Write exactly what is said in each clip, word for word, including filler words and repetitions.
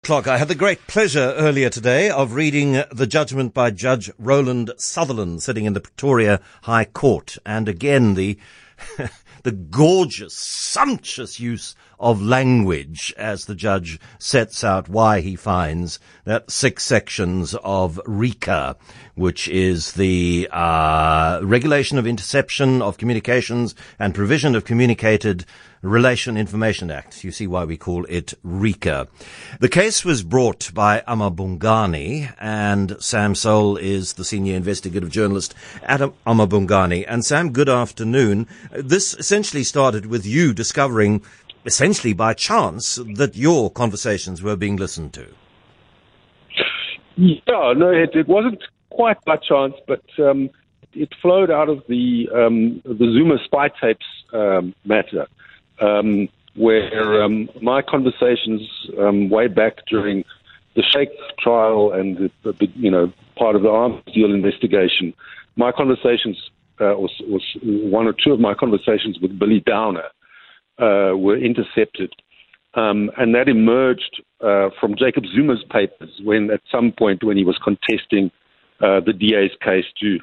Clock. I had the great pleasure earlier today of reading the judgment by Judge Roland Sutherland sitting in the Pretoria High Court. And again, the the gorgeous, sumptuous use of language as the judge sets out why he finds that six sections of RICA, which is the uh, regulation of interception of communications and provision of communicated Relation Information Act. You see why we call it RICA. The case was brought by Amabungani, and Sam Soul is the senior investigative journalist at Amabungani. And Sam, good afternoon. This essentially started with you discovering, essentially by chance, that your conversations were being listened to. Yeah, no, it, it wasn't quite by chance, but um, it flowed out of the um, the Zuma spy tapes um, matter. Um, where um, my conversations um, way back during the Sheikh trial and the, the, you know, part of the arms deal investigation, my conversations, uh, was, was one or two of my conversations with Billy Downer uh, were intercepted, um, and that emerged uh, from Jacob Zuma's papers when, at some point, when he was contesting uh, the D A's case to.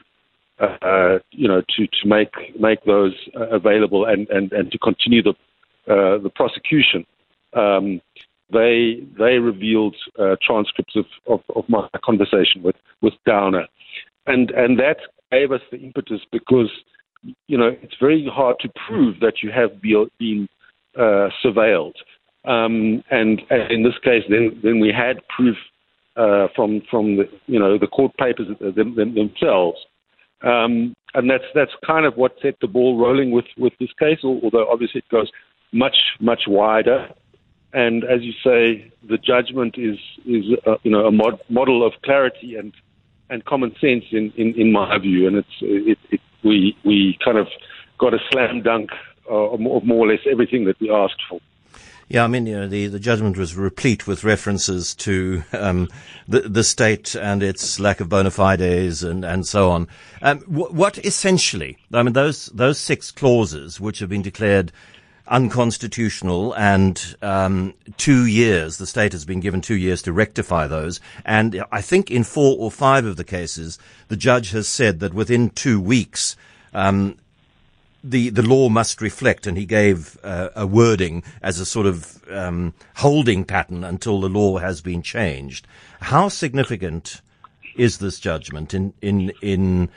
Uh, you know, to, to make make those uh, available and, and, and to continue the uh, the prosecution. Um, they they revealed uh, transcripts of, of, of my conversation with, with Downer, and and that gave us the impetus because you know it's very hard to prove that you have be, been uh, surveilled, um, and, and in this case, then then we had proof uh, from from the you know the court papers them, them, themselves. Um, and that's that's kind of what set the ball rolling with, with this case, although obviously it goes much, much wider. And as you say, the judgment is, is uh, you know, a mod- model of clarity and, and common sense in, in, in my view. And it's it, it, we we kind of got a slam dunk uh, of more or less everything that we asked for. Yeah, I mean, you know, the, the judgment was replete with references to um, the, the state and its lack of bona fides and, and so on. Um, wh- what essentially, I mean, those those six clauses which have been declared unconstitutional and um, two years, the state has been given two years to rectify those. And I think in four or five of the cases, the judge has said that within two weeks, um, The, the law must reflect, and he gave uh, a wording as a sort of um, holding pattern until the law has been changed. How significant is this judgment in in in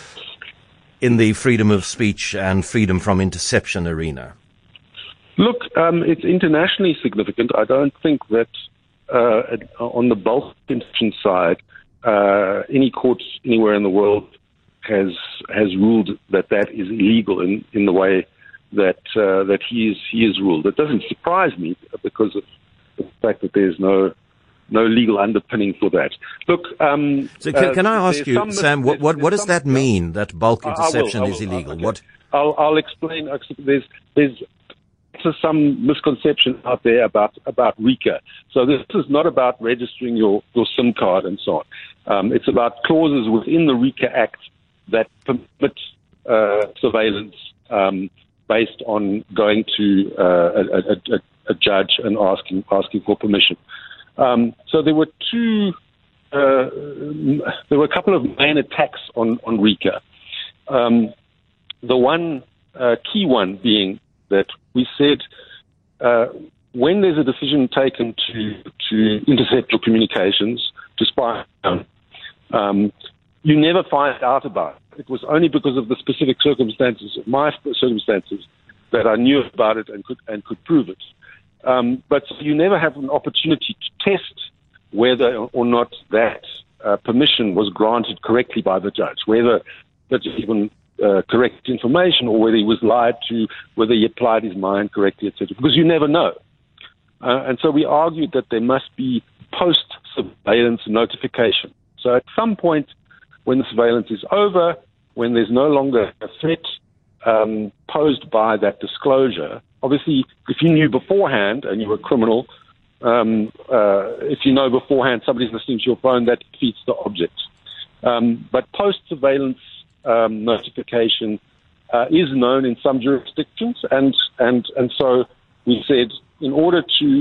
in the freedom of speech and freedom from interception arena? Look, um, it's internationally significant. I don't think that uh, on the bulk interception side, uh, any court anywhere in the world has has ruled that that is illegal in, in the way that uh, that he is he is ruled. It doesn't surprise me because of the fact that there's no no legal underpinning for that. Look, um, so can, can I uh, ask you, Sam, what what, what does that mean that bulk interception I will, I will, is illegal? okay. What? I'll, I'll explain. There's there's some misconception out there about about RICA. So this is not about registering your, your SIM card and so on. Um, it's about clauses within the RICA Act that permit uh, surveillance um, based on going to uh, a, a, a judge and asking asking for permission. Um, so there were two. Uh, there were a couple of main attacks on on RICA. Um, the one uh, key one being that we said uh, when there's a decision taken to to intercept your communications, to spy on. Um, You never find out about it. It was only because of the specific circumstances, my circumstances, that I knew about it and could and could prove it. Um, but you never have an opportunity to test whether or not that uh, permission was granted correctly by the judge, whether that's even uh, correct information or whether he was lied to, whether he applied his mind correctly, et cetera. Because you never know. Uh, and so we argued that there must be post-surveillance notification. So at some point, when the surveillance is over, when there's no longer a threat um, posed by that disclosure, obviously, if you knew beforehand and you were a criminal, um, uh, if you know beforehand somebody's listening to your phone, that defeats the object. Um, but post-surveillance um, notification uh, is known in some jurisdictions, and, and, and so we said in order to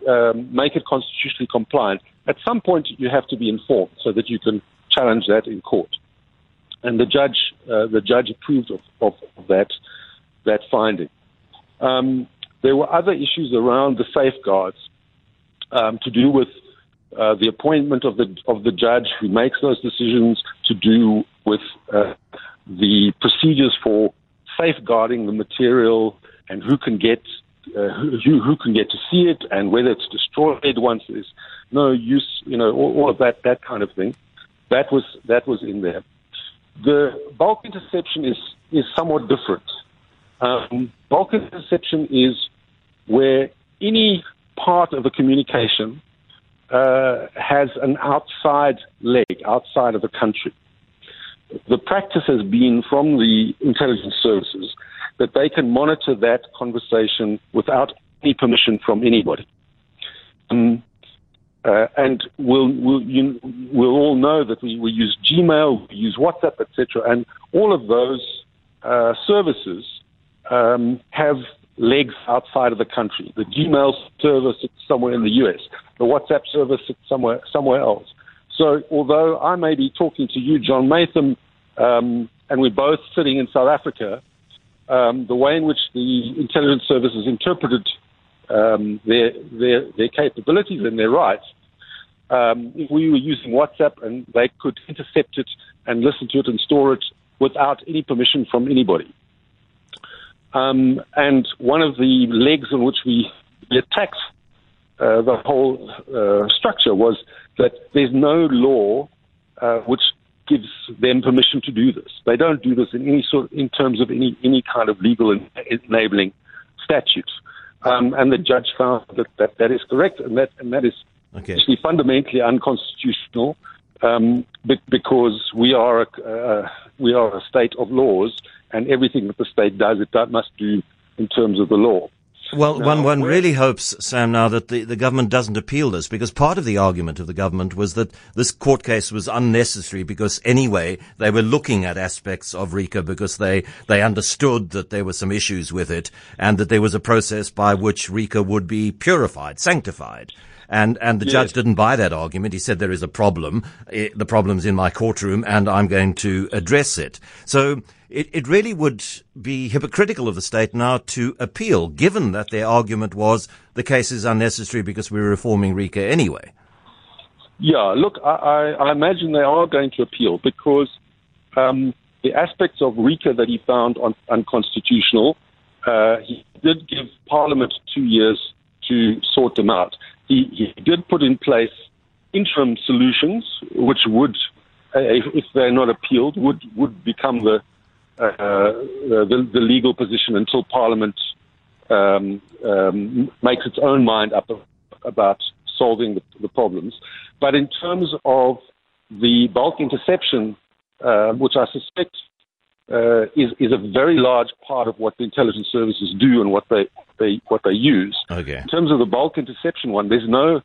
um, make it constitutionally compliant, at some point you have to be informed so that you can challenge that in court. And the judge, uh, the judge approved of, of that that finding. Um, there were other issues around the safeguards um, to do with uh, the appointment of the of the judge who makes those decisions, to do with uh, the procedures for safeguarding the material and who can get uh, who who can get to see it and whether it's destroyed once there's no use, you know, all, all of that that kind of thing. That was that was in there. The bulk interception is is somewhat different. Um, bulk interception is where any part of the communication uh, has an outside leg, outside of the country. The practice has been from the intelligence services that they can monitor that conversation without any permission from anybody. Um, uh, and we'll, we'll, you, we'll all know that we, we use Gmail, we use WhatsApp, et cetera, and all of those uh, services um, have legs outside of the country. The Gmail server sits somewhere in the U S. The WhatsApp server sits somewhere somewhere else. So although I may be talking to you, John Maytham, um, and we're both sitting in South Africa, um, the way in which the intelligence services interpreted um, their, their their capabilities and their rights, um, if we were using WhatsApp and they could intercept it and listen to it and store it without any permission from anybody. Um, and one of the legs on which we, we attacked uh, the whole uh, structure was that there's no law uh, which gives them permission to do this. They don't do this in any sort, in terms of any any kind of legal en- enabling statutes. Um, and the judge found that, that that is correct, and that and that is okay. actually fundamentally unconstitutional, um, because we are a, uh, we are a state of laws. And everything that the state does, it must do in terms of the law. Well, now, one, one really hopes, Sam, now that the, the government doesn't appeal this, because part of the argument of the government was that this court case was unnecessary because anyway they were looking at aspects of RICA because they, they understood that there were some issues with it and that there was a process by which RICA would be purified, sanctified. And, and the yes. judge didn't buy that argument. He said there is a problem. It, the problem's in my courtroom and I'm going to address it. So it, it really would be hypocritical of the state now to appeal, given that their argument was the case is unnecessary because we're reforming RICA anyway. Yeah, look, I, I, I imagine they are going to appeal because um, the aspects of RICA that he found un- unconstitutional, uh, he did give Parliament two years to sort them out. He, he did put in place interim solutions, which would, uh, if they're not appealed, would would become the uh, the, the legal position until Parliament um, um, makes its own mind up about solving the, the problems. But in terms of the bulk interception, uh, which I suspect uh, is is a very large part of what the intelligence services do and what they they what they use. Okay. In terms of the bulk interception one, there's no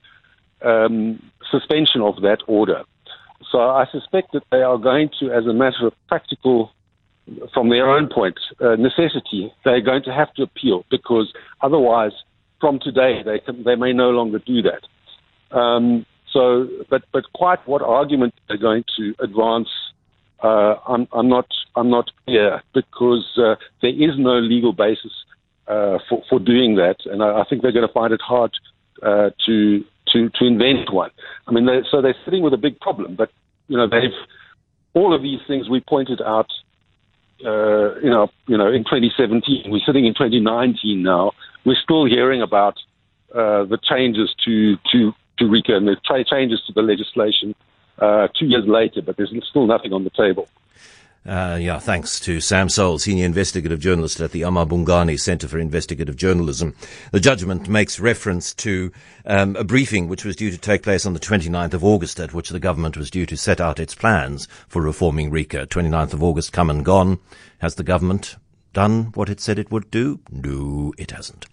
um, suspension of that order. So I suspect that they are going to, as a matter of practical, from their own point, uh, necessity, they're going to have to appeal because otherwise, from today, they can, they may no longer do that. Um, so, but but quite what argument they're going to advance, uh, I'm I'm not I'm not clear because uh, there is no legal basis uh, for for doing that, and I, I think they're going to find it hard uh, to to to invent one. I mean, they, so they're sitting with a big problem, but you know they've all of these things we pointed out. Uh, you know, you know, in twenty seventeen, we're sitting in twenty nineteen now. We're still hearing about uh, the changes to to to RICA and the tra- changes to the legislation uh, two years later, but there's still nothing on the table. Uh, yeah, thanks to Sam Soul, senior investigative journalist at the Amabungani Centre for Investigative Journalism. The judgment makes reference to um, a briefing which was due to take place on the twenty-ninth of August, at which the government was due to set out its plans for reforming RICA. twenty-ninth of August come and gone. Has the government done what it said it would do? No, it hasn't.